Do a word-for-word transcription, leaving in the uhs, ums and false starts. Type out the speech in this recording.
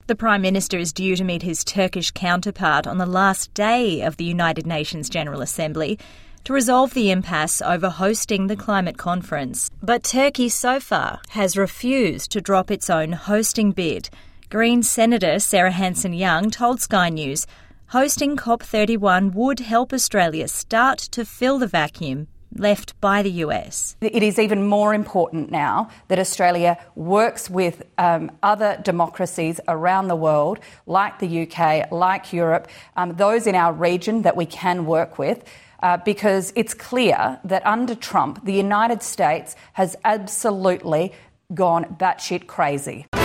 The Prime Minister is due to meet his Turkish counterpart on the last day of the United Nations General Assembly to resolve the impasse over hosting the climate conference. But Turkey so far has refused to drop its own hosting bid. Greens Senator Sarah Hanson-Young told Sky News hosting COP thirty-one would help Australia start to fill the vacuum left by the U S. It is even more important now that Australia works with um, other democracies around the world, like the U K, like Europe, um, those in our region that we can work with, uh, because it's clear that under Trump, the United States has absolutely gone batshit crazy.